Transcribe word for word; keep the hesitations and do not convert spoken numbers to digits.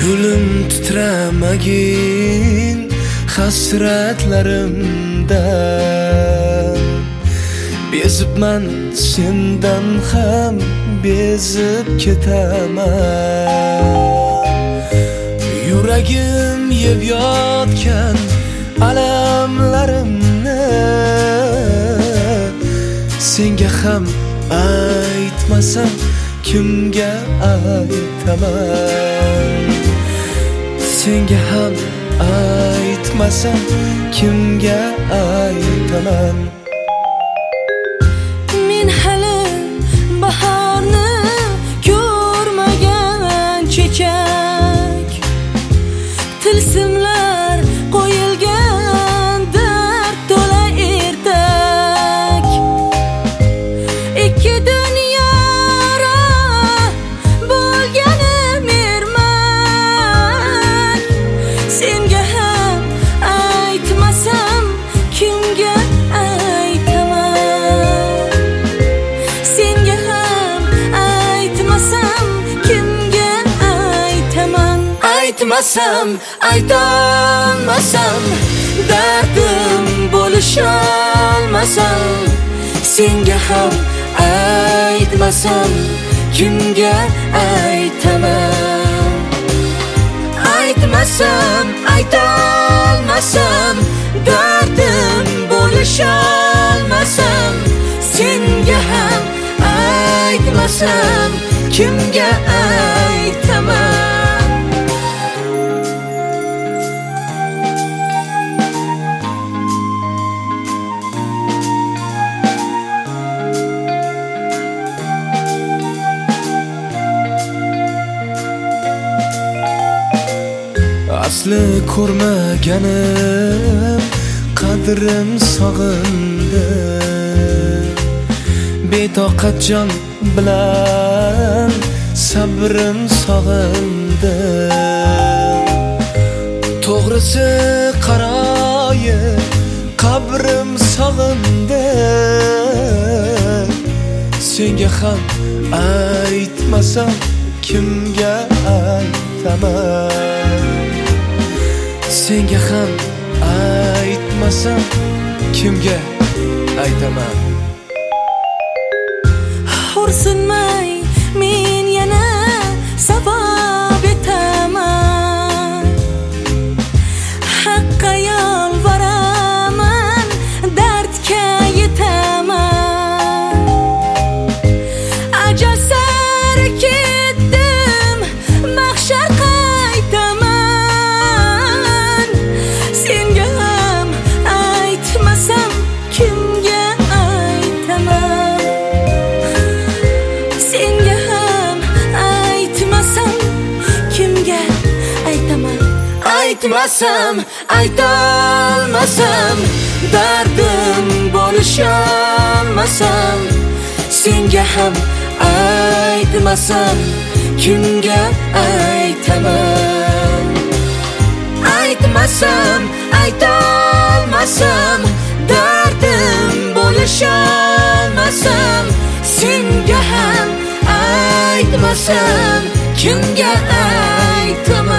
Ko'nglim titramagin hasratlarimdan. Bezibman sendan ham bezib ketaman. Yuragim yeb yotgan alamlarimni senga ham aytmasam kimga aytaman? Senga ham aytmasam kimga aytaman? Men hali baharni ko'rmagan chechak, tilsimlar qo'yilgan dard to'la ertak. Ikki dunyo bo'lganim ermak, senga ham aytmasam kimga aytaman? Senga ham aytmasam kimga aytaman? Aytmasam, aytolmasam, dardim bo'lisholmasam, senga ham aytmasam kimga aytaman? Aytmasam, aytolmasam, dardim bo'lisholmasam, senga ham aytmasam kimga aytaman? Asli ko'rmaganim qadrim sog'indi. Betoqat jon bilan sabrim sog'indi. To'g'risi qaroyi qabrim sog'indi. Senga ham aytmasam kimga aytaman? Senga ham aytmasam kimga aytaman? Xo'rsinmay men yana savob etaman. Haqqa yolvoraman, dardga yetaman. Ajal sari ketdim, mahshar qaytaman. Senga ham aytmasam kimga aytaman? Senga ham aytmasam kimga aytaman? Aytmasam, aytolmasam, dardim bo'lisholmasam, senga ham aytmasam kimga aytaman? Aytmasam, aytolmasam, dardim bo'lisholmasam, senga ham aytmasam kimga aytaman?